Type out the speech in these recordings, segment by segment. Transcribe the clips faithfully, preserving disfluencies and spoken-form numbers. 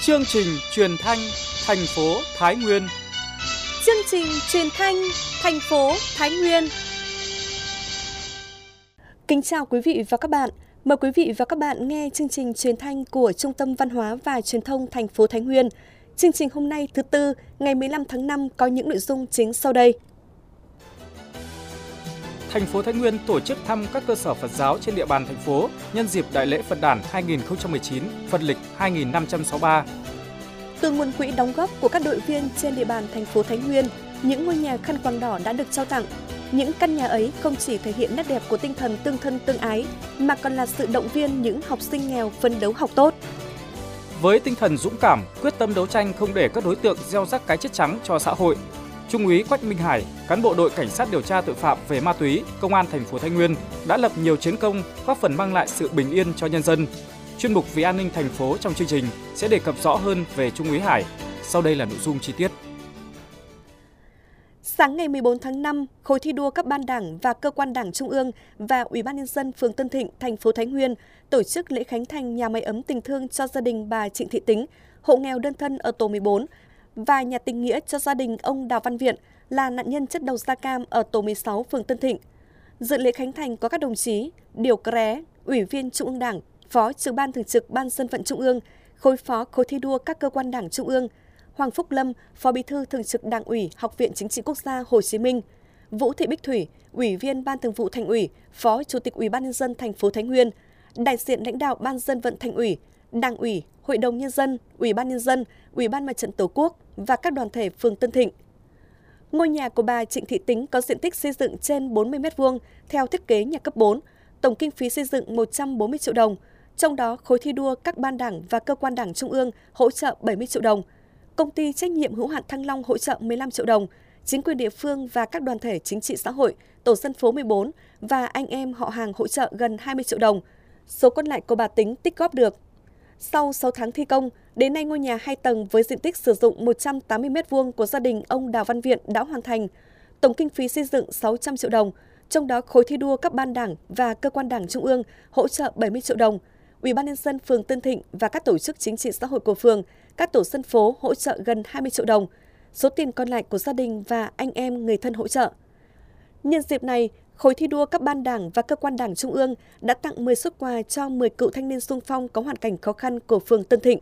Chương trình truyền thanh thành phố Thái Nguyên. Chương trình truyền thanh thành phố Thái Nguyên. Kính chào quý vị và các bạn. Mời quý vị và các bạn nghe chương trình truyền thanh của Trung tâm Văn hóa và Truyền thông thành phố Thái Nguyên. Chương trình hôm nay thứ Tư, ngày mười lăm tháng năm có những nội dung chính sau đây. Thành phố Thái Nguyên tổ chức thăm các cơ sở Phật giáo trên địa bàn thành phố nhân dịp Đại lễ Phật đản hai nghìn không trăm mười chín, Phật lịch hai nghìn năm trăm sáu mươi ba. Từ nguồn quỹ đóng góp của các đội viên trên địa bàn thành phố Thái Nguyên, những ngôi nhà khăn quàng đỏ đã được trao tặng. Những căn nhà ấy không chỉ thể hiện nét đẹp của tinh thần tương thân tương ái, mà còn là sự động viên những học sinh nghèo phấn đấu học tốt. Với tinh thần dũng cảm, quyết tâm đấu tranh không để các đối tượng gieo rắc cái chết trắng cho xã hội, Trung úy Quách Minh Hải, cán bộ đội cảnh sát điều tra tội phạm về ma túy, Công an thành phố Thái Nguyên đã lập nhiều chiến công góp phần mang lại sự bình yên cho nhân dân. Chuyên mục Vì an ninh thành phố trong chương trình sẽ đề cập rõ hơn về Trung úy Hải. Sau đây là nội dung chi tiết. Sáng ngày mười bốn tháng năm, khối thi đua các ban đảng và cơ quan đảng trung ương và Ủy ban nhân dân phường Tân Thịnh, thành phố Thái Nguyên tổ chức lễ khánh thành nhà máy ấm tình thương cho gia đình bà Trịnh Thị Tính, hộ nghèo đơn thân ở tổ mười bốn, và nhà tình nghĩa cho gia đình ông Đào Văn Viện là nạn nhân chất độc da cam ở tổ mười sáu, phường Tân Thịnh. Dự lễ khánh thành có các đồng chí Điều Cré, Ủy viên Trung ương Đảng, Phó Trưởng ban Thường trực Ban Dân vận Trung ương, khối phó khối thi đua các cơ quan đảng trung ương, Hoàng Phúc Lâm, Phó Bí thư Thường trực Đảng ủy Học viện Chính trị Quốc gia Hồ Chí Minh, Vũ Thị Bích Thủy, Ủy viên Ban Thường vụ Thành ủy, Phó Chủ tịch Ủy ban nhân dân thành phố Thái Nguyên, đại diện lãnh đạo Ban Dân vận Thành ủy, Đảng ủy, Hội đồng nhân dân, Ủy ban nhân dân, Ủy ban Mặt trận Tổ quốc và các đoàn thể phường Tân Thịnh. Ngôi nhà của bà Trịnh Thị Tính có diện tích xây dựng trên bốn mươi mét vuông theo thiết kế nhà cấp bốn, tổng kinh phí xây dựng một trăm bốn mươi triệu đồng, trong đó khối thi đua các ban đảng và cơ quan đảng trung ương hỗ trợ bảy mươi triệu đồng, công ty trách nhiệm hữu hạn Thăng Long hỗ trợ mười lăm triệu đồng, chính quyền địa phương và các đoàn thể chính trị xã hội, tổ dân phố mười bốn và anh em họ hàng hỗ trợ gần hai mươi triệu đồng. Số còn lại của bà Tính tích góp được. Sau sáu tháng thi công, đến nay ngôi nhà hai tầng với diện tích sử dụng một trăm tám mươi mét vuông của gia đình ông Đào Văn Viện đã hoàn thành. Tổng kinh phí xây dựng sáu trăm triệu đồng, trong đó khối thi đua các ban đảng và cơ quan đảng trung ương hỗ trợ bảy mươi triệu đồng, Ủy ban nhân dân phường Tân Thịnh và các tổ chức chính trị xã hội của phường, các tổ dân phố hỗ trợ gần hai mươi triệu đồng. Số tiền còn lại của gia đình và anh em người thân hỗ trợ. Nhân dịp này, khối thi đua các ban đảng và cơ quan đảng trung ương đã tặng mười suất quà cho mười cựu thanh niên xung phong có hoàn cảnh khó khăn của phường Tân Thịnh.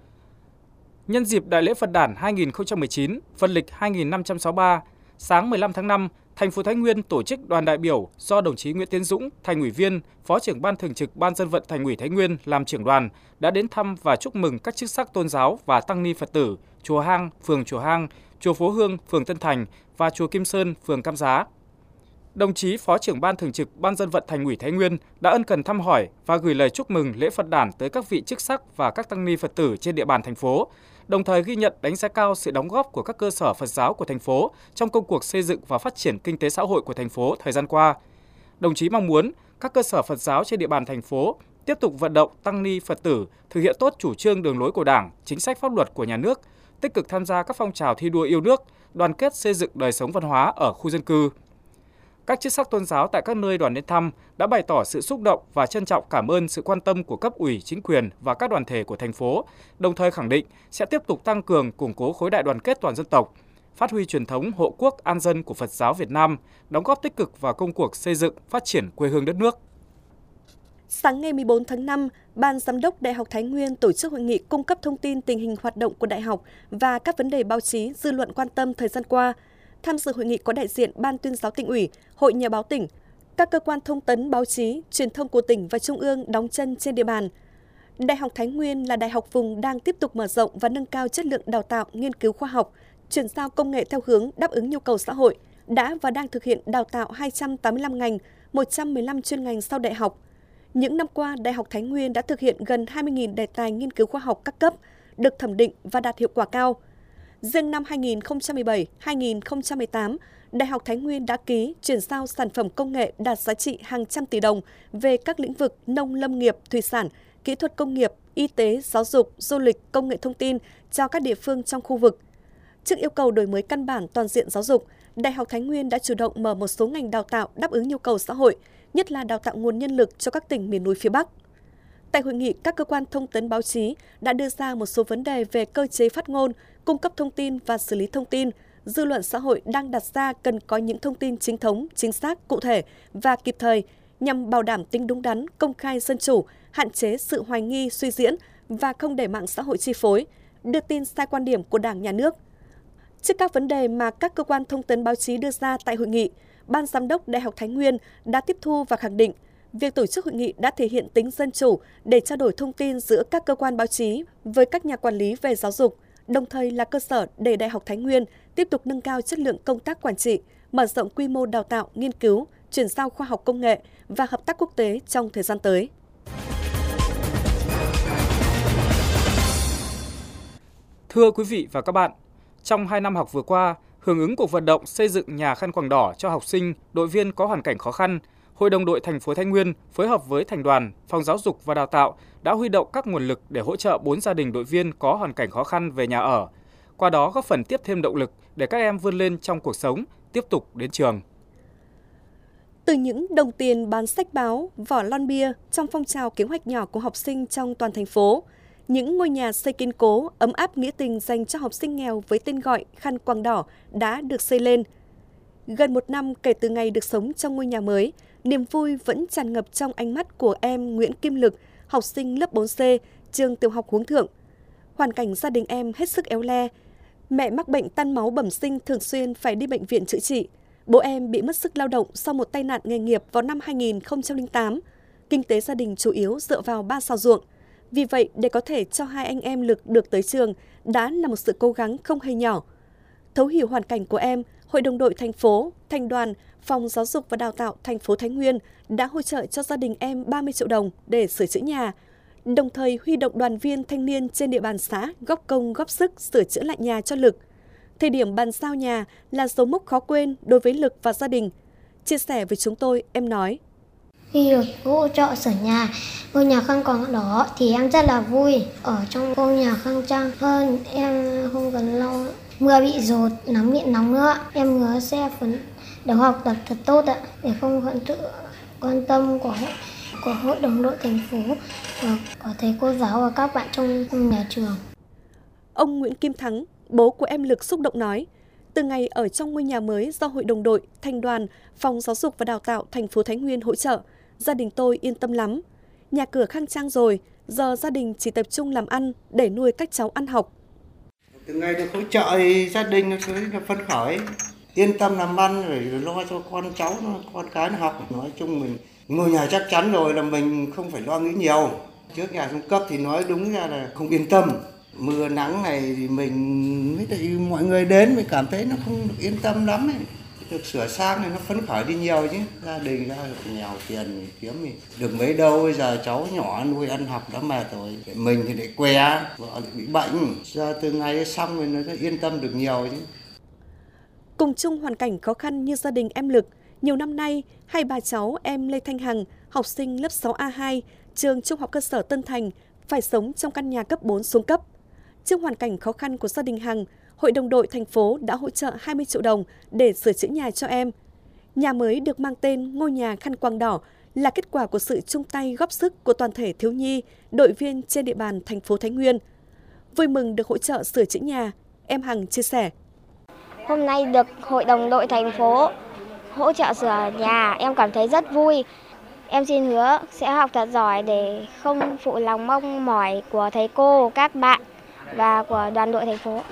Nhân dịp Đại lễ Phật đản hai nghìn không trăm mười chín, Phật lịch hai nghìn năm trăm sáu mươi ba, sáng mười lăm tháng năm, thành phố Thái Nguyên tổ chức đoàn đại biểu do đồng chí Nguyễn Tiến Dũng, Thành ủy viên, Phó trưởng Ban Thường trực Ban Dân vận Thành ủy Thái Nguyên làm trưởng đoàn đã đến thăm và chúc mừng các chức sắc tôn giáo và tăng ni Phật tử, chùa Hang, phường Chùa Hang, chùa Phố Hương, phường Tân Thành và chùa Kim Sơn, phường Cam Giá. Đồng chí Phó trưởng Ban Thường trực Ban Dân vận Thành ủy Thái Nguyên đã ân cần thăm hỏi và gửi lời chúc mừng lễ Phật đản tới các vị chức sắc và các tăng ni Phật tử trên địa bàn thành phố, đồng thời ghi nhận đánh giá cao sự đóng góp của các cơ sở Phật giáo của thành phố trong công cuộc xây dựng và phát triển kinh tế xã hội của thành phố thời gian qua. Đồng chí mong muốn các cơ sở Phật giáo trên địa bàn thành phố tiếp tục vận động tăng ni Phật tử thực hiện tốt chủ trương đường lối của Đảng, chính sách pháp luật của nhà nước, tích cực tham gia các phong trào thi đua yêu nước, đoàn kết xây dựng đời sống văn hóa ở khu dân cư. Các chức sắc tôn giáo tại các nơi đoàn đến thăm đã bày tỏ sự xúc động và trân trọng cảm ơn sự quan tâm của cấp ủy, chính quyền và các đoàn thể của thành phố, đồng thời khẳng định sẽ tiếp tục tăng cường, củng cố khối đại đoàn kết toàn dân tộc, phát huy truyền thống hộ quốc an dân của Phật giáo Việt Nam, đóng góp tích cực vào công cuộc xây dựng, phát triển quê hương đất nước. Sáng ngày mười bốn tháng năm, Ban Giám đốc Đại học Thái Nguyên tổ chức hội nghị cung cấp thông tin tình hình hoạt động của đại học và các vấn đề báo chí dư luận quan tâm thời gian qua. Tham dự hội nghị có đại diện Ban Tuyên giáo Tỉnh ủy, Hội Nhà báo tỉnh, các cơ quan thông tấn báo chí, truyền thông của tỉnh và trung ương đóng chân trên địa bàn. Đại học Thái Nguyên là đại học vùng đang tiếp tục mở rộng và nâng cao chất lượng đào tạo, nghiên cứu khoa học, chuyển giao công nghệ theo hướng đáp ứng nhu cầu xã hội, đã và đang thực hiện đào tạo hai trăm tám mươi lăm ngành, một trăm mười lăm chuyên ngành sau đại học. Những năm qua, Đại học Thái Nguyên đã thực hiện gần hai mươi nghìn đề tài nghiên cứu khoa học các cấp, được thẩm định và đạt hiệu quả cao. Riêng năm hai nghìn không trăm mười bảy đến hai nghìn không trăm mười tám, Đại học Thái Nguyên đã ký chuyển giao sản phẩm công nghệ đạt giá trị hàng trăm tỷ đồng về các lĩnh vực nông lâm nghiệp, thủy sản, kỹ thuật công nghiệp, y tế, giáo dục, du lịch, công nghệ thông tin cho các địa phương trong khu vực. Trước yêu cầu đổi mới căn bản toàn diện giáo dục, Đại học Thái Nguyên đã chủ động mở một số ngành đào tạo đáp ứng nhu cầu xã hội, nhất là đào tạo nguồn nhân lực cho các tỉnh miền núi phía Bắc. Tại hội nghị, các cơ quan thông tấn báo chí đã đưa ra một số vấn đề về cơ chế phát ngôn, cung cấp thông tin và xử lý thông tin. Dư luận xã hội đang đặt ra cần có những thông tin chính thống, chính xác, cụ thể và kịp thời nhằm bảo đảm tính đúng đắn, công khai, dân chủ, hạn chế sự hoài nghi, suy diễn và không để mạng xã hội chi phối, đưa tin sai quan điểm của Đảng, Nhà nước. Trước các vấn đề mà các cơ quan thông tấn báo chí đưa ra tại hội nghị, Ban Giám đốc Đại học Thái Nguyên đã tiếp thu và khẳng định việc tổ chức hội nghị đã thể hiện tính dân chủ để trao đổi thông tin giữa các cơ quan báo chí với các nhà quản lý về giáo dục, đồng thời là cơ sở để Đại học Thái Nguyên tiếp tục nâng cao chất lượng công tác quản trị, mở rộng quy mô đào tạo, nghiên cứu, chuyển giao khoa học công nghệ và hợp tác quốc tế trong thời gian tới. Thưa quý vị và các bạn, trong hai năm học vừa qua, hưởng ứng cuộc vận động xây dựng nhà khăn quàng đỏ cho học sinh, đội viên có hoàn cảnh khó khăn, Hội đồng đội thành phố Thái Nguyên phối hợp với Thành đoàn, Phòng Giáo dục và Đào tạo đã huy động các nguồn lực để hỗ trợ bốn gia đình đội viên có hoàn cảnh khó khăn về nhà ở. Qua đó góp phần tiếp thêm động lực để các em vươn lên trong cuộc sống, tiếp tục đến trường. Từ những đồng tiền bán sách báo, vỏ lon bia trong phong trào kế hoạch nhỏ của học sinh trong toàn thành phố, những ngôi nhà xây kiên cố, ấm áp nghĩa tình dành cho học sinh nghèo với tên gọi khăn quàng đỏ đã được xây lên. Gần một năm kể từ ngày được sống trong ngôi nhà mới, niềm vui vẫn tràn ngập trong ánh mắt của em Nguyễn Kim Lực, học sinh lớp bốn C, trường tiểu học Hướng Thượng. Hoàn cảnh gia đình em hết sức éo le. Mẹ mắc bệnh tan máu bẩm sinh thường xuyên phải đi bệnh viện chữa trị. Bố em bị mất sức lao động sau một tai nạn nghề nghiệp vào năm hai nghìn không trăm lẻ tám. Kinh tế gia đình chủ yếu dựa vào ba sào ruộng. Vì vậy, để có thể cho hai anh em Lực được tới trường đã là một sự cố gắng không hề nhỏ. Thấu hiểu hoàn cảnh của em, Hội đồng đội thành phố, Thành đoàn, Phòng Giáo dục và Đào tạo thành phố Thái Nguyên đã hỗ trợ cho gia đình em ba mươi triệu đồng để sửa chữa nhà, đồng thời huy động đoàn viên thanh niên trên địa bàn xã góp công góp sức sửa chữa lại nhà cho Lực. Thời điểm bàn giao nhà là dấu mốc khó quên đối với Lực và gia đình. Chia sẻ với chúng tôi, em nói: Khi được hỗ trợ sửa nhà, ngôi nhà khăn quàng đỏ thì em rất là vui. Ở trong ngôi nhà khang trang hơn, em không cần lo mưa bị dột, nắng bị nóng nữa. Em hứa sẽ phấn đấu học tập thật tốt ạ, để không hận sự quan tâm của của hội đồng đội thành phố và của thầy cô giáo và các bạn trong nhà trường. Ông Nguyễn Kim Thắng, bố của em Lực xúc động nói: từ ngày ở trong ngôi nhà mới do Hội đồng đội, Thành đoàn, Phòng Giáo dục và Đào tạo thành phố Thái Nguyên hỗ trợ, gia đình tôi yên tâm lắm. Nhà cửa khang trang rồi, giờ gia đình chỉ tập trung làm ăn để nuôi các cháu ăn học. Từ ngày được hỗ trợ thì gia đình nó phấn khởi, yên tâm làm ăn rồi lo cho con cháu, con cái nó học. Nói chung mình ngôi nhà chắc chắn rồi là mình không phải lo nghĩ nhiều. Trước nhà xuống cấp thì nói đúng ra là không yên tâm. Mưa nắng này thì mình với lại mọi người đến mình cảm thấy nó không được yên tâm lắm ấy. Được sửa sang này nó phấn khởi đi nhiều chứ. Gia đình ra nghèo tiền kiếm thì được mấy đâu, bây giờ cháu nhỏ nuôi ăn học đã mệt rồi. Mình thì lại què, vợ bị bệnh. Giờ từ ngày xong rồi nó yên tâm được nhiều chứ. Cùng chung hoàn cảnh khó khăn như gia đình em Lực, nhiều năm nay, hai bà cháu em Lê Thanh Hằng, học sinh lớp sáu A hai, trường Trung học cơ sở Tân Thành, phải sống trong căn nhà cấp bốn xuống cấp. Trước hoàn cảnh khó khăn của gia đình Hằng, Hội đồng đội thành phố đã hỗ trợ hai mươi triệu đồng để sửa chữa nhà cho em. Nhà mới được mang tên ngôi nhà khăn quàng đỏ là kết quả của sự chung tay góp sức của toàn thể thiếu nhi, đội viên trên địa bàn thành phố Thái Nguyên. Vui mừng được hỗ trợ sửa chữa nhà, em Hằng chia sẻ: Hôm nay được Hội đồng đội thành phố hỗ trợ sửa nhà, em cảm thấy rất vui. Em xin hứa sẽ học thật giỏi để không phụ lòng mong mỏi của thầy cô, các bạn và của đoàn đội thành phố.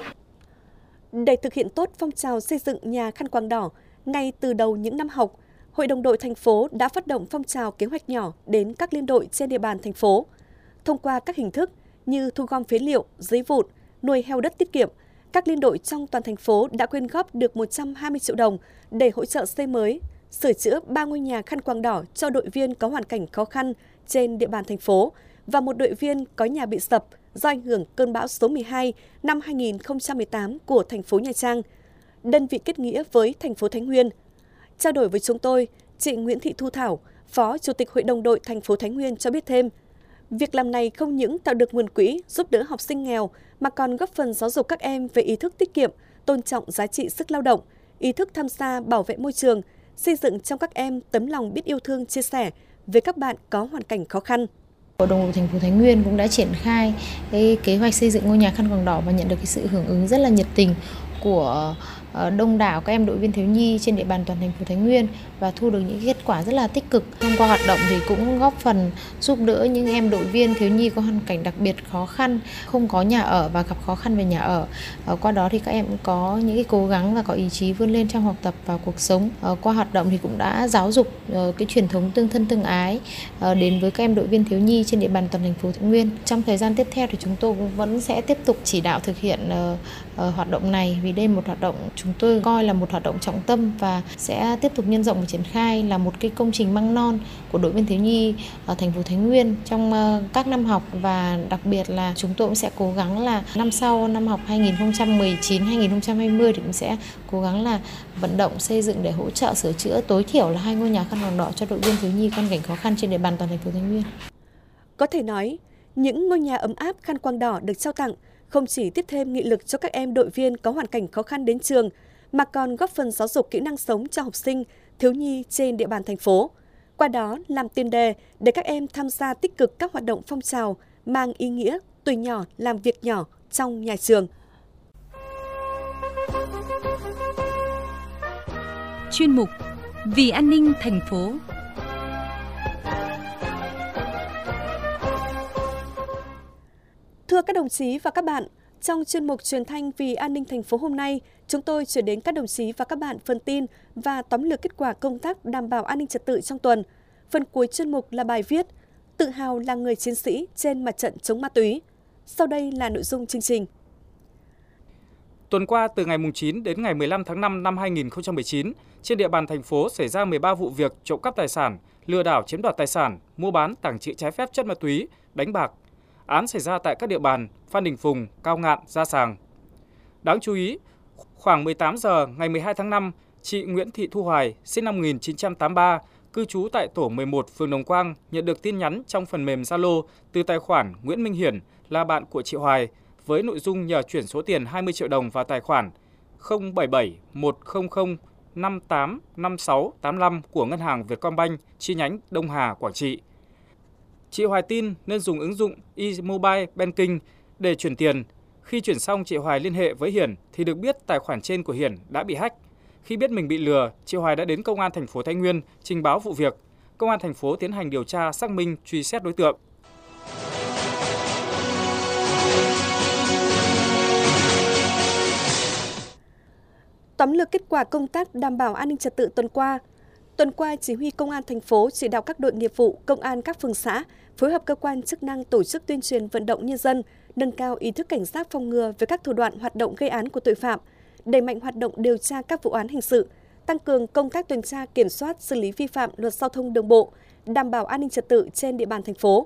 Để thực hiện tốt phong trào xây dựng nhà khăn quàng đỏ, ngay từ đầu những năm học, Hội đồng đội thành phố đã phát động phong trào kế hoạch nhỏ đến các liên đội trên địa bàn thành phố. Thông qua các hình thức như thu gom phế liệu, giấy vụn, nuôi heo đất tiết kiệm, các liên đội trong toàn thành phố đã quyên góp được một trăm hai mươi triệu đồng để hỗ trợ xây mới, sửa chữa ba ngôi nhà khăn quàng đỏ cho đội viên có hoàn cảnh khó khăn trên địa bàn thành phố và một đội viên có nhà bị sập do ảnh hưởng cơn bão số mười hai năm hai nghìn không trăm mười tám của thành phố Nha Trang. Đơn vị kết nghĩa với thành phố Thái Nguyên. Trao đổi với chúng tôi, chị Nguyễn Thị Thu Thảo, Phó Chủ tịch Hội đồng đội thành phố Thái Nguyên cho biết thêm, việc làm này không những tạo được nguồn quỹ giúp đỡ học sinh nghèo mà còn góp phần giáo dục các em về ý thức tiết kiệm, tôn trọng giá trị sức lao động, ý thức tham gia bảo vệ môi trường, xây dựng trong các em tấm lòng biết yêu thương chia sẻ với các bạn có hoàn cảnh khó khăn. Hội đồng thành phố Thái Nguyên cũng đã triển khai cái kế hoạch xây dựng ngôi nhà khăn quàng đỏ và nhận được cái sự hưởng ứng rất là nhiệt tình của đông đảo các em đội viên thiếu nhi trên địa bàn toàn thành phố Thái Nguyên và thu được những kết quả rất là tích cực. Thông qua hoạt động thì cũng góp phần giúp đỡ những em đội viên thiếu nhi có hoàn cảnh đặc biệt khó khăn, không có nhà ở và gặp khó khăn về nhà ở. Qua đó thì các em cũng có những cái cố gắng và có ý chí vươn lên trong học tập và cuộc sống. Qua hoạt động thì cũng đã giáo dục cái truyền thống tương thân tương ái đến với các em đội viên thiếu nhi trên địa bàn toàn thành phố Thái Nguyên. Trong thời gian tiếp theo thì chúng tôi cũng vẫn sẽ tiếp tục chỉ đạo thực hiện hoạt động này, vì đây là một hoạt động chúng tôi coi là một hoạt động trọng tâm và sẽ tiếp tục nhân rộng và triển khai là một cái công trình măng non của đội viên thiếu nhi ở thành phố Thái Nguyên trong các năm học, và đặc biệt là chúng tôi cũng sẽ cố gắng là năm sau, năm học hai nghìn không trăm mười chín hai nghìn không trăm hai mươi thì cũng sẽ cố gắng là vận động xây dựng để hỗ trợ sửa chữa tối thiểu là hai ngôi nhà khăn quàng đỏ cho đội viên thiếu nhi con cảnh khó khăn trên địa bàn toàn thành phố Thái Nguyên. Có thể nói, những ngôi nhà ấm áp khăn quàng đỏ được trao tặng không chỉ tiếp thêm nghị lực cho các em đội viên có hoàn cảnh khó khăn đến trường, mà còn góp phần giáo dục kỹ năng sống cho học sinh, thiếu nhi trên địa bàn thành phố. Qua đó làm tiền đề để các em tham gia tích cực các hoạt động phong trào mang ý nghĩa tuổi nhỏ làm việc nhỏ trong nhà trường. Chuyên mục Vì an ninh thành phố. Thưa các đồng chí và các bạn, trong chuyên mục truyền thanh Vì an ninh thành phố hôm nay, chúng tôi chuyển đến các đồng chí và các bạn phần tin và tóm lược kết quả công tác đảm bảo an ninh trật tự trong tuần. Phần cuối chuyên mục là bài viết Tự hào là người chiến sĩ trên mặt trận chống ma túy. Sau đây là nội dung chương trình. Tuần qua, từ ngày chín đến ngày mười lăm tháng năm năm hai nghìn không trăm mười chín, trên địa bàn thành phố xảy ra mười ba vụ việc trộm cắp tài sản, lừa đảo chiếm đoạt tài sản, mua bán, tàng trữ trái phép chất ma túy, đánh bạc. Án xảy ra tại các địa bàn Phan Đình Phùng, Cao Ngạn, Gia Sàng. Đáng chú ý, khoảng mười tám giờ ngày mười hai tháng năm, chị Nguyễn Thị Thu Hoài, sinh năm một nghìn chín trăm tám mươi ba, cư trú tại tổ mười một, phường Đồng Quang, nhận được tin nhắn trong phần mềm Zalo từ tài khoản Nguyễn Minh Hiển là bạn của chị Hoài với nội dung nhờ chuyển số tiền hai mươi triệu đồng vào tài khoản không bảy bảy một không không năm tám năm sáu tám năm của Ngân hàng Vietcombank chi nhánh Đông Hà, Quảng Trị. Chị Hoài tin nên dùng ứng dụng e-mobile banking để chuyển tiền. Khi chuyển xong, chị Hoài liên hệ với Hiển thì được biết tài khoản trên của Hiển đã bị hack. Khi biết mình bị lừa, chị Hoài đã đến công an thành phố Thái Nguyên trình báo vụ việc. Công an thành phố tiến hành điều tra, xác minh, truy xét đối tượng. Tóm lược kết quả công tác đảm bảo an ninh trật tự tuần qua. Tuần qua, Chỉ huy Công an thành phố chỉ đạo các đội nghiệp vụ, công an các phường xã phối hợp cơ quan chức năng tổ chức tuyên truyền vận động nhân dân, nâng cao ý thức cảnh giác phòng ngừa về các thủ đoạn hoạt động gây án của tội phạm, đẩy mạnh hoạt động điều tra các vụ án hình sự, tăng cường công tác tuần tra kiểm soát xử lý vi phạm luật giao thông đường bộ, đảm bảo an ninh trật tự trên địa bàn thành phố.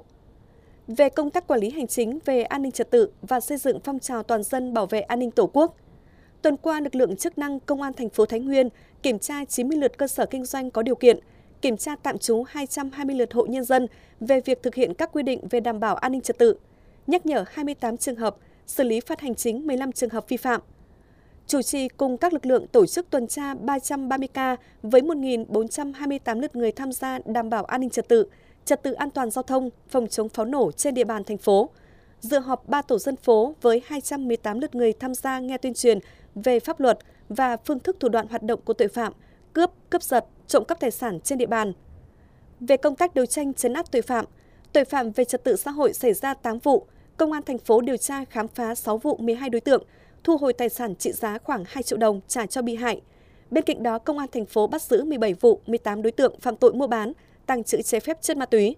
Về công tác quản lý hành chính về an ninh trật tự và xây dựng phong trào toàn dân bảo vệ an ninh Tổ quốc, tuần qua, lực lượng chức năng Công an thành phố Thái Nguyên kiểm tra chín mươi lượt cơ sở kinh doanh có điều kiện, kiểm tra tạm trú hai trăm hai mươi lượt hộ nhân dân về việc thực hiện các quy định về đảm bảo an ninh trật tự, nhắc nhở hai mươi tám trường hợp, xử lý phạt hành chính mười lăm trường hợp vi phạm. Chủ trì cùng các lực lượng tổ chức tuần tra ba trăm ba mươi ca với một nghìn bốn trăm hai mươi tám lượt người tham gia đảm bảo an ninh trật tự, trật tự an toàn giao thông, phòng chống pháo nổ trên địa bàn thành phố. Dự họp ba tổ dân phố với hai trăm mười tám lượt người tham gia nghe tuyên truyền về pháp luật và phương thức thủ đoạn hoạt động của tội phạm, cướp, cướp giật, trộm cắp tài sản trên địa bàn. Về công tác đấu tranh trấn áp tội phạm, tội phạm về trật tự xã hội xảy ra tám vụ, Công an thành phố điều tra khám phá sáu vụ mười hai đối tượng, thu hồi tài sản trị giá khoảng hai triệu đồng trả cho bị hại. Bên cạnh đó, Công an thành phố bắt giữ mười bảy vụ, mười tám đối tượng phạm tội mua bán, tàng trữ trái phép chất ma túy.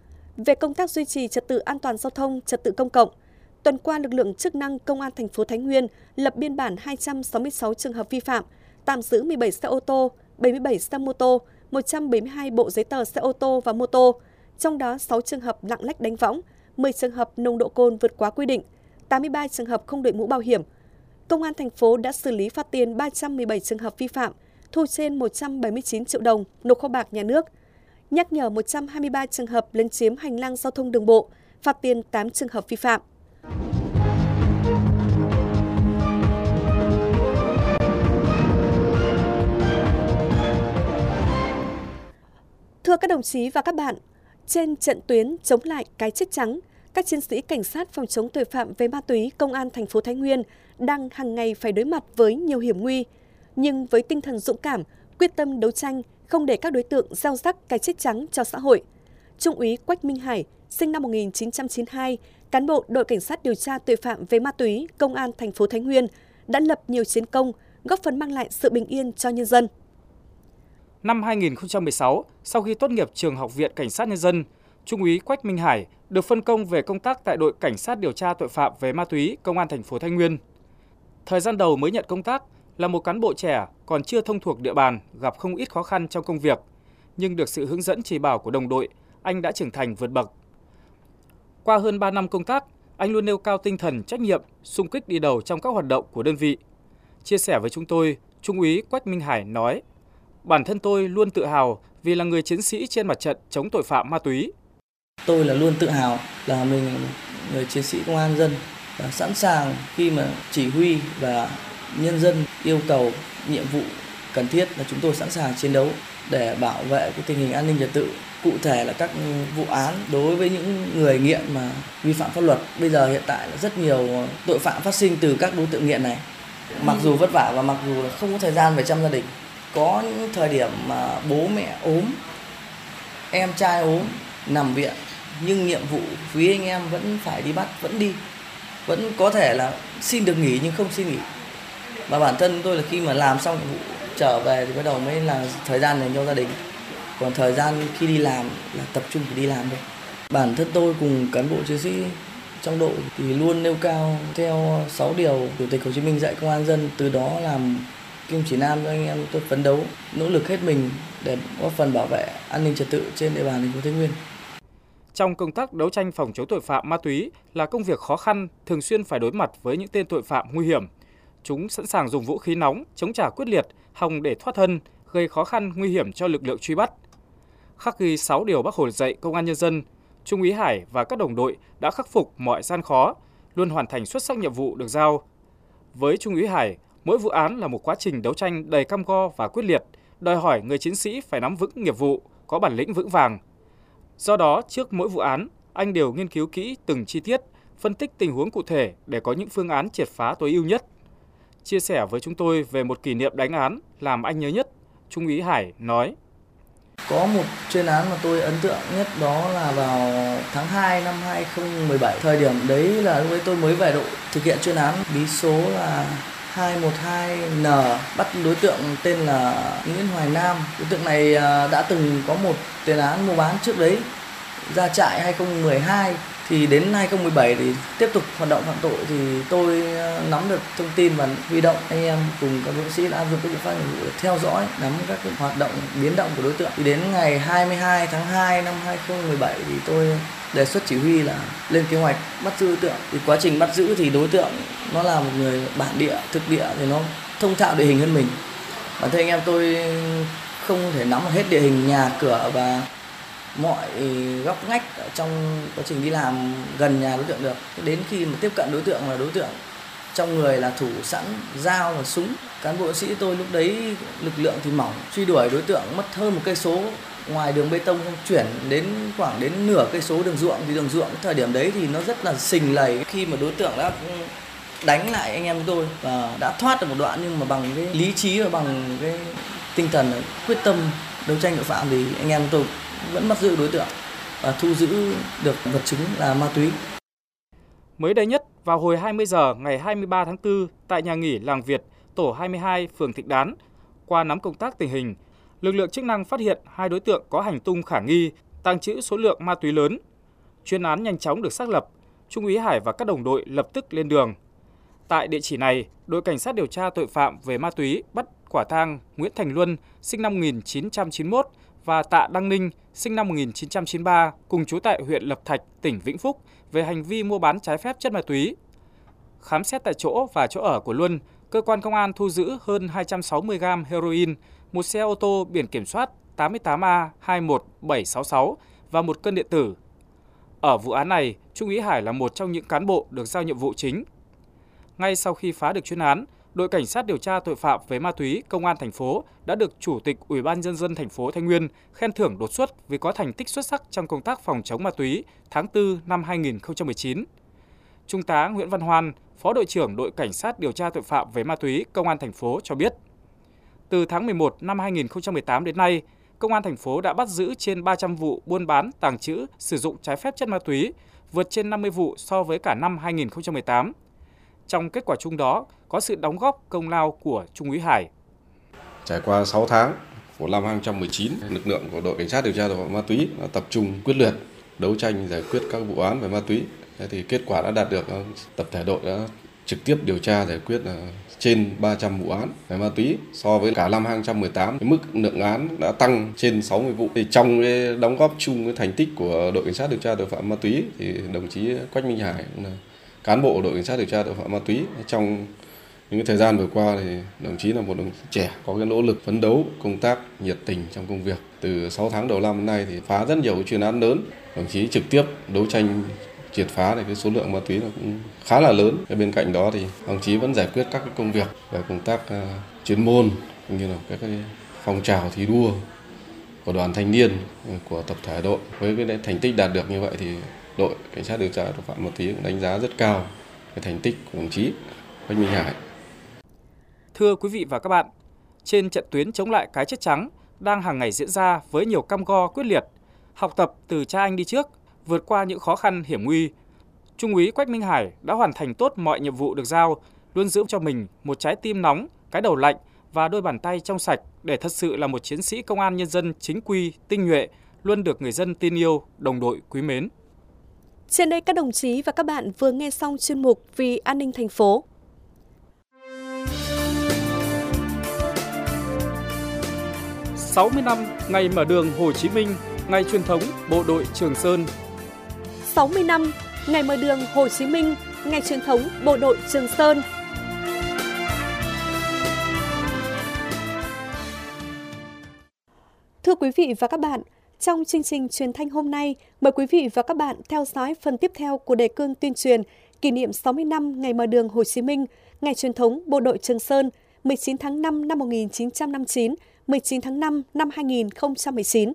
Về công tác duy trì trật tự an toàn giao thông, trật tự công cộng, tuần qua, lực lượng chức năng Công an thành phố Thái Nguyên lập biên bản hai trăm sáu mươi sáu trường hợp vi phạm, tạm giữ mười bảy xe ô tô, bảy mươi bảy xe mô tô, một trăm bảy mươi hai bộ giấy tờ xe ô tô và mô tô, trong đó sáu trường hợp lạng lách đánh võng, mười trường hợp nồng độ cồn vượt quá quy định, tám mươi ba trường hợp không đội mũ bảo hiểm. Công an thành phố đã xử lý phạt tiền ba trăm mười bảy trường hợp vi phạm, thu trên một trăm bảy mươi chín triệu đồng nộp kho bạc nhà nước, nhắc nhở một trăm hai mươi ba trường hợp lấn chiếm hành lang giao thông đường bộ, phạt tiền tám trường hợp vi phạm. Thưa các đồng chí và các bạn, Trên trận tuyến chống lại cái chết trắng, các chiến sĩ cảnh sát phòng chống tội phạm về ma túy Công an thành phố Thái Nguyên đang hàng ngày phải đối mặt với nhiều hiểm nguy, nhưng với tinh thần dũng cảm, quyết tâm đấu tranh, không để các đối tượng gieo rắc cái chết trắng cho xã hội. Trung úy Quách Minh Hải, sinh năm một nghìn chín trăm chín mươi hai, cán bộ đội cảnh sát điều tra tội phạm về ma túy Công an thành phố Thái Nguyên đã lập nhiều chiến công, góp phần mang lại sự bình yên cho nhân dân. Năm hai nghìn không trăm mười sáu, sau khi tốt nghiệp trường Học viện Cảnh sát Nhân dân, Trung úy Quách Minh Hải được phân công về công tác tại đội cảnh sát điều tra tội phạm về ma túy Công an thành phố Thái Nguyên. Thời gian đầu mới nhận công tác, là một cán bộ trẻ còn chưa thông thuộc địa bàn, gặp không ít khó khăn trong công việc, nhưng được sự hướng dẫn chỉ bảo của đồng đội, anh đã trưởng thành vượt bậc. Qua hơn ba năm công tác, anh luôn nêu cao tinh thần trách nhiệm, xung kích đi đầu trong các hoạt động của đơn vị. Chia sẻ với chúng tôi, Trung úy Quách Minh Hải nói: "Bản thân tôi luôn tự hào vì là người chiến sĩ trên mặt trận chống tội phạm ma túy. Tôi là luôn tự hào là mình là người chiến sĩ công an nhân dân và sẵn sàng khi mà chỉ huy và nhân dân yêu cầu nhiệm vụ cần thiết là chúng tôi sẵn sàng chiến đấu để bảo vệ cái tình hình an ninh trật tự. Cụ thể là các vụ án đối với những người nghiện mà vi phạm pháp luật. Bây giờ hiện tại là rất nhiều tội phạm phát sinh từ các đối tượng nghiện này. Mặc dù vất vả và mặc dù là không có thời gian về chăm gia đình. Có những thời điểm mà bố mẹ ốm, em trai ốm, nằm viện, nhưng nhiệm vụ phía anh em vẫn phải đi bắt, vẫn đi. Vẫn có thể là xin được nghỉ nhưng không xin nghỉ. Và bản thân tôi là khi mà làm xong nhiệm vụ trở về thì bắt đầu mới là thời gian dành cho gia đình. Còn thời gian khi đi làm là tập trung để đi làm thôi. Bản thân tôi cùng cán bộ chiến sĩ trong đội thì luôn nêu cao theo sáu điều Chủ tịch Hồ Chí Minh dạy công an dân, từ đó làm kim chỉ nam cho anh em tôi phấn đấu, nỗ lực hết mình để góp phần bảo vệ an ninh trật tự trên địa bàn thành phố Thái Nguyên. Trong công tác đấu tranh phòng chống tội phạm ma túy là công việc khó khăn, thường xuyên phải đối mặt với những tên tội phạm nguy hiểm. Chúng sẵn sàng dùng vũ khí nóng, chống trả quyết liệt, hòng để thoát thân, gây khó khăn nguy hiểm cho lực lượng truy bắt. Khắc ghi sáu điều Bác Hồ dạy công an nhân dân, Trung úy Hải và các đồng đội đã khắc phục mọi gian khó, luôn hoàn thành xuất sắc nhiệm vụ được giao. Với Trung úy Hải, mỗi vụ án là một quá trình đấu tranh đầy cam go và quyết liệt, đòi hỏi người chiến sĩ phải nắm vững nghiệp vụ, có bản lĩnh vững vàng. Do đó, trước mỗi vụ án, anh đều nghiên cứu kỹ từng chi tiết, phân tích tình huống cụ thể để có những phương án triệt phá tối ưu nhất. Chia sẻ với chúng tôi về một kỷ niệm đánh án làm anh nhớ nhất, Trung úy Hải nói: Có một chuyên án mà tôi ấn tượng nhất đó là vào tháng hai năm hai nghìn không trăm mười bảy. Thời điểm đấy là lúc đấy tôi mới về đội thực hiện chuyên án bí số là hai một hai N, bắt đối tượng tên là Nguyễn Hoài Nam. Đối tượng này đã từng có một tiền án mua bán trước đấy, ra trại hai nghìn không trăm mười hai. Thì đến hai nghìn không trăm mười bảy thì tiếp tục hoạt động phạm tội thì tôi nắm được thông tin và huy động anh em cùng các bác sĩ đã áp dụng các biện pháp nghiệp vụ để theo dõi, nắm các hoạt động biến động của đối tượng. Thì đến ngày hai mươi hai tháng hai năm hai nghìn không trăm mười bảy thì tôi đề xuất chỉ huy là lên kế hoạch bắt giữ đối tượng. Thì quá trình bắt giữ thì đối tượng nó là một người bản địa, thực địa thì nó thông thạo địa hình hơn mình. Bản thân anh em tôi không thể nắm hết địa hình nhà cửa và mọi góc ngách trong quá trình đi làm gần nhà đối tượng được. Đến khi mà tiếp cận đối tượng là đối tượng trong người là thủ sẵn dao và súng. Cán bộ chiến sĩ tôi lúc đấy lực lượng thì mỏng, truy đuổi đối tượng mất hơn một cây số ngoài đường bê tông, chuyển đến khoảng đến nửa cây số đường ruộng. Thì đường ruộng thời điểm đấy thì nó rất là sình lầy. Khi mà đối tượng đã đánh lại anh em tôi và đã thoát được một đoạn, nhưng mà bằng cái lý trí và bằng cái tinh thần quyết tâm đấu tranh tội phạm thì anh em tôi vẫn bắt giữ đối tượng và thu giữ được vật chứng là ma túy. Mới đây nhất, vào hồi hai mươi giờ ngày hai mươi ba tháng tư, tại nhà nghỉ Làng Việt, tổ hai mươi hai, phường Thịnh Đán, qua nắm công tác tình hình, lực lượng chức năng phát hiện hai đối tượng có hành tung khả nghi, tàng trữ số lượng ma túy lớn. Chuyên án nhanh chóng được xác lập, Trung úy Hải và các đồng đội lập tức lên đường. Tại địa chỉ này, đội cảnh sát điều tra tội phạm về ma túy bắt quả tang Nguyễn Thành Luân, sinh năm một nghìn chín trăm chín mươi mốt, và Tạ Đăng Ninh, sinh năm một nghìn chín trăm chín mươi ba, cùng trú tại huyện Lập Thạch, tỉnh Vĩnh Phúc, về hành vi mua bán trái phép chất ma túy. Khám xét tại chỗ và chỗ ở của Luân, cơ quan công an thu giữ hơn hai trăm sáu mươi gam heroin, một xe ô tô biển kiểm soát tám mươi tám A hai một bảy sáu sáu và một cân điện tử. Ở vụ án này, Trung úy Hải là một trong những cán bộ được giao nhiệm vụ chính. Ngay sau khi phá được chuyên án, đội cảnh sát điều tra tội phạm về ma túy công an thành phố đã được Chủ tịch Ủy ban nhân dân thành phố Thái Nguyên khen thưởng đột xuất vì có thành tích xuất sắc trong công tác phòng chống ma túy tháng tư năm hai nghìn không trăm mười chín. Trung tá Nguyễn Văn Hoan, Phó đội trưởng đội cảnh sát điều tra tội phạm về ma túy công an thành phố cho biết, từ tháng mười một năm hai nghìn không trăm mười tám đến nay, công an thành phố đã bắt giữ trên ba trăm vụ buôn bán, tàng trữ, sử dụng trái phép chất ma túy, vượt trên năm mươi vụ so với cả năm hai nghìn không trăm mười tám. Trong kết quả chung đó có sự đóng góp công lao của Trung úy Hải. Trải qua sáu tháng của năm hai nghìn không trăm mười chín, lực lượng của đội cảnh sát điều tra tội phạm ma túy đã tập trung quyết liệt đấu tranh giải quyết các vụ án về ma túy. Thì kết quả đã đạt được, tập thể đội đã trực tiếp điều tra giải quyết trên ba trăm vụ án về ma túy, so với cả năm hai nghìn không trăm mười tám, mức lượng án đã tăng trên sáu mươi vụ. Thì trong cái đóng góp chung cái thành tích của đội cảnh sát điều tra tội phạm ma túy thì đồng chí Quách Minh Hải là cán bộ đội cảnh sát điều tra tội phạm ma túy trong những cái thời gian vừa qua thì đồng chí là một đồng chí trẻ có cái nỗ lực phấn đấu, công tác nhiệt tình trong công việc. Từ sáu tháng đầu năm đến nay thì phá rất nhiều chuyên án lớn, đồng chí trực tiếp đấu tranh triệt phá thì cái số lượng ma túy nó cũng khá là lớn. Bên cạnh đó thì đồng chí vẫn giải quyết các cái công việc về công tác uh, chuyên môn cũng như là các cái phong trào thi đua của đoàn thanh niên, của tập thể đội. Với cái thành tích đạt được như vậy thì đội cảnh sát điều tra tội phạm ma túy cũng đánh giá rất cao cái thành tích của đồng chí Quách Minh Hải. Thưa quý vị và các bạn, trên trận tuyến chống lại cái chết trắng đang hàng ngày diễn ra với nhiều cam go quyết liệt, học tập từ cha anh đi trước, vượt qua những khó khăn hiểm nguy, Trung úy Quách Minh Hải đã hoàn thành tốt mọi nhiệm vụ được giao, luôn giữ cho mình một trái tim nóng, cái đầu lạnh và đôi bàn tay trong sạch để thật sự là một chiến sĩ công an nhân dân chính quy, tinh nhuệ, luôn được người dân tin yêu, đồng đội quý mến. Trên đây các đồng chí và các bạn vừa nghe xong chuyên mục Vì an ninh thành phố. sáu mươi năm ngày mở đường Hồ Chí Minh, ngày truyền thống Bộ đội Trường Sơn. sáu mươi năm ngày mở đường Hồ Chí Minh, ngày truyền thống Bộ đội Trường Sơn. Thưa quý vị và các bạn, trong chương trình truyền thanh hôm nay, mời quý vị và các bạn theo dõi phần tiếp theo của đề cương tuyên truyền kỷ niệm sáu mươi năm ngày mở đường Hồ Chí Minh, ngày truyền thống Bộ đội Trường Sơn, mười chín tháng năm năm một nghìn chín trăm năm mươi chín, mười chín tháng năm năm hai nghìn không trăm mười chín.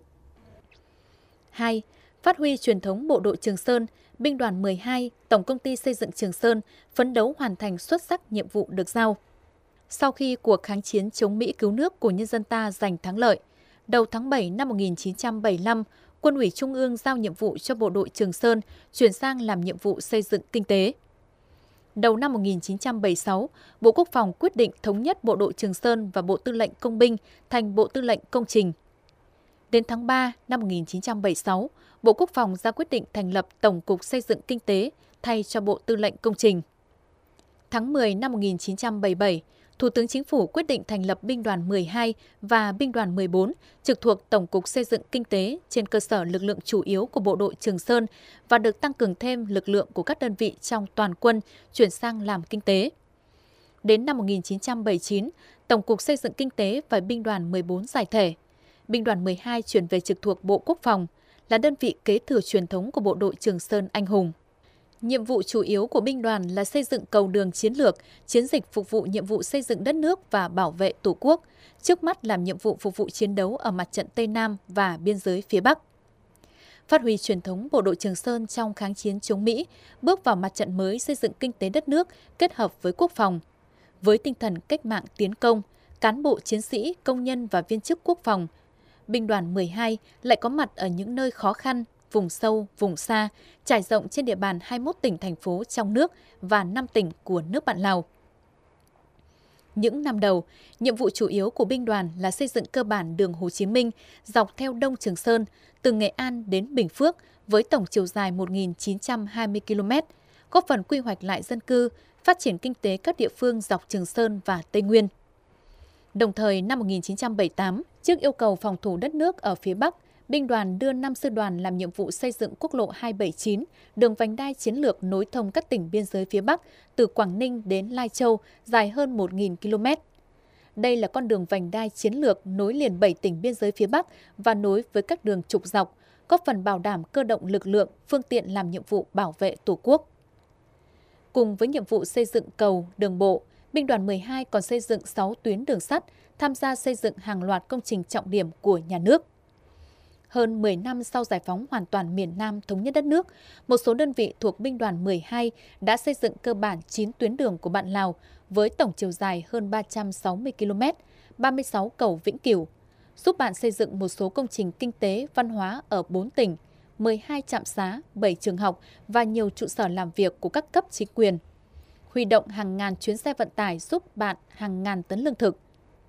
hai. Phát huy truyền thống Bộ đội Trường Sơn, Binh đoàn mười hai, Tổng công ty xây dựng Trường Sơn phấn đấu hoàn thành xuất sắc nhiệm vụ được giao. Sau khi cuộc kháng chiến chống Mỹ cứu nước của nhân dân ta giành thắng lợi, đầu tháng bảy năm một nghìn chín trăm bảy mươi lăm, Quân ủy Trung ương giao nhiệm vụ cho Bộ đội Trường Sơn chuyển sang làm nhiệm vụ xây dựng kinh tế. Đầu năm một nghìn chín trăm bảy mươi sáu, Bộ Quốc phòng quyết định thống nhất Bộ đội Trường Sơn và Bộ Tư lệnh Công binh thành Bộ Tư lệnh Công trình. Đến tháng ba năm một nghìn chín trăm bảy mươi sáu, Bộ Quốc phòng ra quyết định thành lập Tổng cục Xây dựng Kinh tế thay cho Bộ Tư lệnh Công trình. Tháng mười năm một nghìn chín trăm bảy mươi bảy, Thủ tướng Chính phủ quyết định thành lập Binh đoàn mười hai và Binh đoàn mười bốn trực thuộc Tổng cục Xây dựng Kinh tế trên cơ sở lực lượng chủ yếu của Bộ đội Trường Sơn và được tăng cường thêm lực lượng của các đơn vị trong toàn quân chuyển sang làm kinh tế. Đến năm một nghìn chín trăm bảy mươi chín, Tổng cục Xây dựng Kinh tế và Binh đoàn mười bốn giải thể. Binh đoàn mười hai chuyển về trực thuộc Bộ Quốc phòng, là đơn vị kế thừa truyền thống của Bộ đội Trường Sơn anh hùng. Nhiệm vụ chủ yếu của binh đoàn là xây dựng cầu đường chiến lược, chiến dịch phục vụ nhiệm vụ xây dựng đất nước và bảo vệ Tổ quốc, trước mắt làm nhiệm vụ phục vụ chiến đấu ở mặt trận Tây Nam và biên giới phía Bắc. Phát huy truyền thống Bộ đội Trường Sơn trong kháng chiến chống Mỹ, bước vào mặt trận mới xây dựng kinh tế đất nước kết hợp với quốc phòng. Với tinh thần cách mạng tiến công, cán bộ chiến sĩ, công nhân và viên chức quốc phòng, Binh đoàn mười hai lại có mặt ở những nơi khó khăn, vùng sâu, vùng xa, trải rộng trên địa bàn hai mươi mốt tỉnh, thành phố trong nước và năm tỉnh của nước bạn Lào. Những năm đầu, nhiệm vụ chủ yếu của binh đoàn là xây dựng cơ bản đường Hồ Chí Minh dọc theo Đông Trường Sơn, từ Nghệ An đến Bình Phước với tổng chiều dài một nghìn chín trăm hai mươi ki lô mét, góp phần quy hoạch lại dân cư, phát triển kinh tế các địa phương dọc Trường Sơn và Tây Nguyên. Đồng thời, năm một nghìn chín trăm bảy mươi tám, trước yêu cầu phòng thủ đất nước ở phía Bắc, binh đoàn đưa năm sư đoàn làm nhiệm vụ xây dựng quốc lộ hai bảy chín, đường vành đai chiến lược nối thông các tỉnh biên giới phía Bắc từ Quảng Ninh đến Lai Châu dài hơn một nghìn ki lô mét. Đây là con đường vành đai chiến lược nối liền bảy tỉnh biên giới phía Bắc và nối với các đường trục dọc, góp phần bảo đảm cơ động lực lượng, phương tiện làm nhiệm vụ bảo vệ Tổ quốc. Cùng với nhiệm vụ xây dựng cầu, đường bộ, Binh đoàn mười hai còn xây dựng sáu tuyến đường sắt, tham gia xây dựng hàng loạt công trình trọng điểm của nhà nước. Hơn mười năm sau giải phóng hoàn toàn miền Nam thống nhất đất nước, một số đơn vị thuộc Binh đoàn mười hai đã xây dựng cơ bản chín tuyến đường của bạn Lào với tổng chiều dài hơn ba trăm sáu mươi ki lô mét, ba mươi sáu cầu vĩnh cửu, giúp bạn xây dựng một số công trình kinh tế, văn hóa ở bốn tỉnh, mười hai trạm xá, bảy trường học và nhiều trụ sở làm việc của các cấp chính quyền. Huy động hàng ngàn chuyến xe vận tải giúp bạn hàng ngàn tấn lương thực.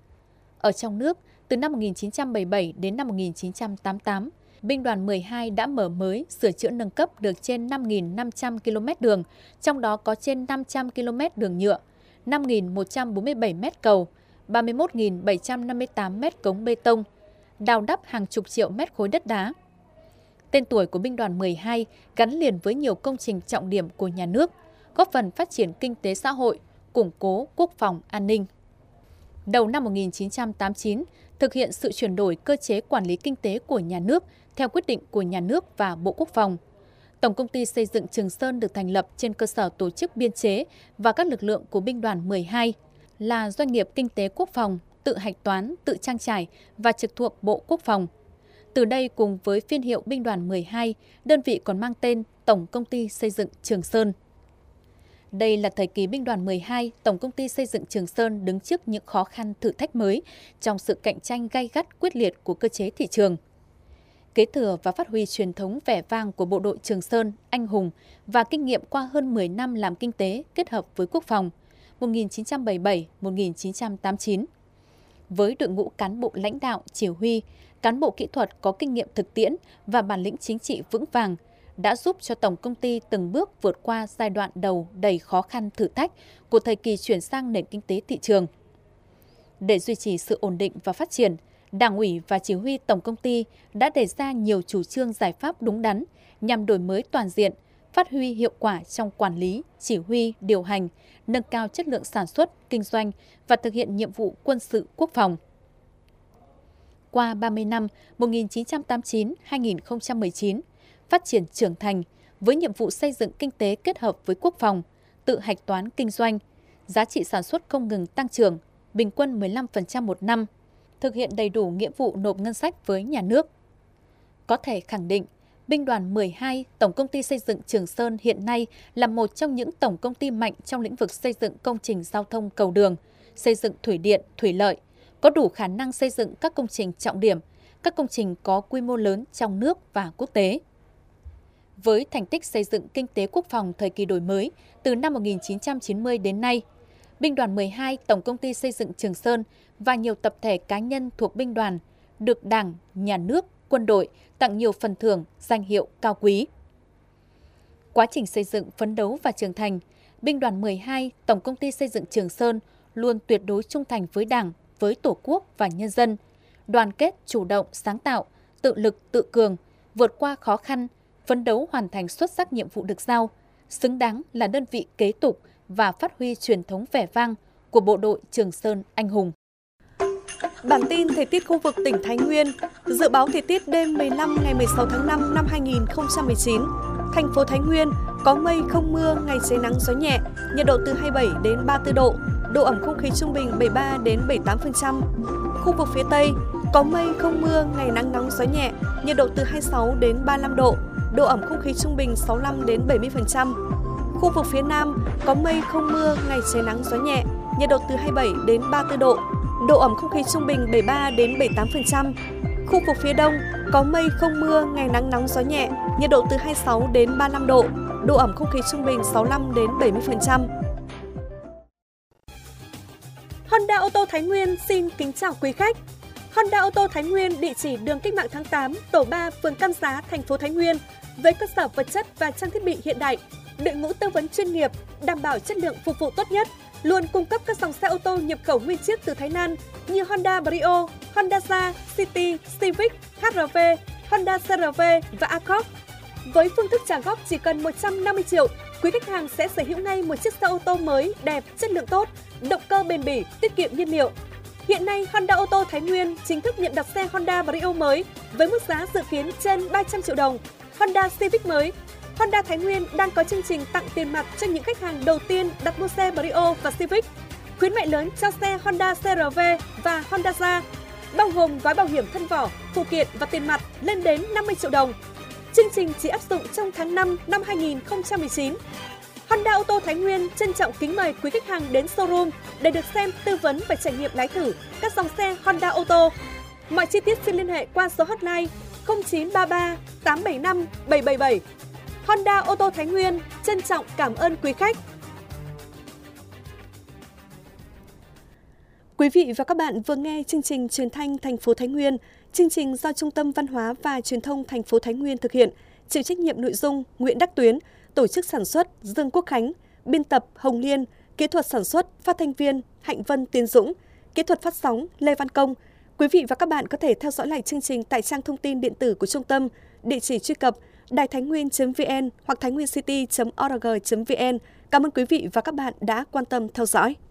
Ở trong nước, từ năm một nghìn chín trăm bảy mươi bảy đến năm một nghìn chín trăm tám mươi tám, Binh đoàn mười hai đã mở mới, sửa chữa nâng cấp được trên năm nghìn năm trăm ki lô mét đường, trong đó có trên năm trăm ki lô mét đường nhựa, năm nghìn một trăm bốn mươi bảy mét cầu, ba mươi mốt nghìn bảy trăm năm mươi tám mét cống bê tông, đào đắp hàng chục triệu mét khối đất đá. Tên tuổi của Binh đoàn mười hai gắn liền với nhiều công trình trọng điểm của nhà nước, góp phần phát triển kinh tế xã hội, củng cố quốc phòng an ninh. Đầu năm một nghìn chín trăm tám mươi chín, thực hiện sự chuyển đổi cơ chế quản lý kinh tế của nhà nước theo quyết định của nhà nước và Bộ Quốc phòng. Tổng công ty xây dựng Trường Sơn được thành lập trên cơ sở tổ chức biên chế và các lực lượng của Binh đoàn mười hai là doanh nghiệp kinh tế quốc phòng, tự hạch toán, tự trang trải và trực thuộc Bộ Quốc phòng. Từ đây cùng với phiên hiệu Binh đoàn mười hai, đơn vị còn mang tên Tổng công ty xây dựng Trường Sơn. Đây là thời kỳ Binh đoàn mười hai, Tổng công ty xây dựng Trường Sơn đứng trước những khó khăn thử thách mới trong sự cạnh tranh gay gắt quyết liệt của cơ chế thị trường. Kế thừa và phát huy truyền thống vẻ vang của bộ đội Trường Sơn, anh hùng và kinh nghiệm qua hơn mười năm làm kinh tế kết hợp với quốc phòng một nghìn chín trăm bảy mươi bảy đến một nghìn chín trăm tám mươi chín. Với đội ngũ cán bộ lãnh đạo, chỉ huy, cán bộ kỹ thuật có kinh nghiệm thực tiễn và bản lĩnh chính trị vững vàng, đã giúp cho Tổng công ty từng bước vượt qua giai đoạn đầu đầy khó khăn thử thách của thời kỳ chuyển sang nền kinh tế thị trường. Để duy trì sự ổn định và phát triển, Đảng ủy và Chỉ huy Tổng công ty đã đề ra nhiều chủ trương giải pháp đúng đắn nhằm đổi mới toàn diện, phát huy hiệu quả trong quản lý, chỉ huy, điều hành, nâng cao chất lượng sản xuất, kinh doanh và thực hiện nhiệm vụ quân sự quốc phòng. Qua ba mươi năm, một nghìn chín trăm tám mươi chín đến hai nghìn không trăm mười chín, phát triển trưởng thành với nhiệm vụ xây dựng kinh tế kết hợp với quốc phòng, tự hạch toán kinh doanh, giá trị sản xuất không ngừng tăng trưởng, bình quân mười lăm phần trăm một năm, thực hiện đầy đủ nghĩa vụ nộp ngân sách với nhà nước. Có thể khẳng định, Binh đoàn mười hai, Tổng công ty xây dựng Trường Sơn hiện nay là một trong những tổng công ty mạnh trong lĩnh vực xây dựng công trình giao thông cầu đường, xây dựng thủy điện, thủy lợi, có đủ khả năng xây dựng các công trình trọng điểm, các công trình có quy mô lớn trong nước và quốc tế. Với thành tích xây dựng kinh tế quốc phòng thời kỳ đổi mới từ năm một nghìn chín trăm chín mươi đến nay, Binh đoàn mười hai, Tổng công ty xây dựng Trường Sơn và nhiều tập thể cá nhân thuộc binh đoàn được Đảng, Nhà nước, quân đội tặng nhiều phần thưởng, danh hiệu cao quý. Quá trình xây dựng, phấn đấu và trưởng thành, Binh đoàn mười hai, Tổng công ty xây dựng Trường Sơn luôn tuyệt đối trung thành với Đảng, với Tổ quốc và nhân dân, đoàn kết, chủ động, sáng tạo, tự lực, tự cường, vượt qua khó khăn, phấn đấu hoàn thành xuất sắc nhiệm vụ được giao, xứng đáng là đơn vị kế tục và phát huy truyền thống vẻ vang của bộ đội Trường Sơn anh hùng. Bản tin thời tiết khu vực tỉnh Thái Nguyên, dự báo thời tiết đêm mười lăm ngày mười sáu tháng năm năm hai nghìn không trăm mười chín. Thành phố Thái Nguyên có mây không mưa, ngày trời nắng gió nhẹ, nhiệt độ từ hai mươi bảy đến ba mươi tư độ, độ ẩm không khí trung bình bảy mươi ba đến bảy mươi tám phần trăm. Khu vực phía Tây có mây không mưa, ngày nắng nóng gió nhẹ, nhiệt độ từ hai mươi sáu đến ba mươi lăm độ, độ ẩm không khí trung bình sáu mươi lăm đến bảy mươi phần trăm. Khu vực phía Nam có mây không mưa, ngày trời nắng gió nhẹ, nhiệt độ từ hai mươi bảy đến ba mươi tư độ, độ ẩm không khí trung bình bảy mươi ba đến bảy mươi tám phần trăm. Khu vực phía Đông có mây không mưa, ngày nắng nóng gió nhẹ, nhiệt độ từ hai mươi sáu đến ba mươi lăm độ, độ ẩm không khí trung bình sáu mươi lăm đến bảy mươi phần trăm. Honda ô tô Thái Nguyên xin kính chào quý khách. Honda ô tô Thái Nguyên địa chỉ đường Cách mạng tháng tám, tổ ba, phường Cam Giá, thành phố Thái Nguyên với cơ sở vật chất và trang thiết bị hiện đại, đội ngũ tư vấn chuyên nghiệp, đảm bảo chất lượng phục vụ tốt nhất, luôn cung cấp các dòng xe ô tô nhập khẩu nguyên chiếc từ Thái Lan như Honda Brio, Honda Jazz, City, Civic, hát rờ vê, Honda xê rờ vê và Accord. Với phương thức trả góp chỉ cần một trăm năm mươi triệu, quý khách hàng sẽ sở hữu ngay một chiếc xe ô tô mới, đẹp, chất lượng tốt, động cơ bền bỉ, tiết kiệm nhiên liệu. Hiện nay, Honda ô tô Thái Nguyên chính thức nhận đặt xe Honda Brio mới với mức giá dự kiến trên ba trăm triệu đồng, Honda Civic mới. Honda Thái Nguyên đang có chương trình tặng tiền mặt cho những khách hàng đầu tiên đặt mua xe Brio và Civic. Khuyến mại lớn cho xe Honda xê rờ vê và Honda Jazz, bao gồm gói bảo hiểm thân vỏ, phụ kiện và tiền mặt lên đến năm mươi triệu đồng. Chương trình chỉ áp dụng trong tháng năm năm hai nghìn không trăm mười chín. Honda ô tô Thái Nguyên trân trọng kính mời quý khách hàng đến showroom để được xem, tư vấn và trải nghiệm lái thử các dòng xe Honda ô tô. Mọi chi tiết xin liên hệ qua số hotline không chín ba ba tám bảy năm bảy bảy bảy. Honda ô tô Thái Nguyên trân trọng cảm ơn quý khách. Quý vị và các bạn vừa nghe chương trình truyền thanh thành phố Thái Nguyên, chương trình do Trung tâm Văn hóa và Truyền thông thành phố Thái Nguyên thực hiện, chịu trách nhiệm nội dung Nguyễn Đắc Tuyến, tổ chức sản xuất Dương Quốc Khánh, biên tập Hồng Liên, kỹ thuật sản xuất phát thanh viên Hạnh Vân Tiến Dũng, kỹ thuật phát sóng Lê Văn Công. Quý vị và các bạn có thể theo dõi lại chương trình tại trang thông tin điện tử của trung tâm, địa chỉ truy cập đài thái nguyên chấm vn hoặc thainhguyencity chấm org chấm vn. Cảm ơn quý vị và các bạn đã quan tâm theo dõi.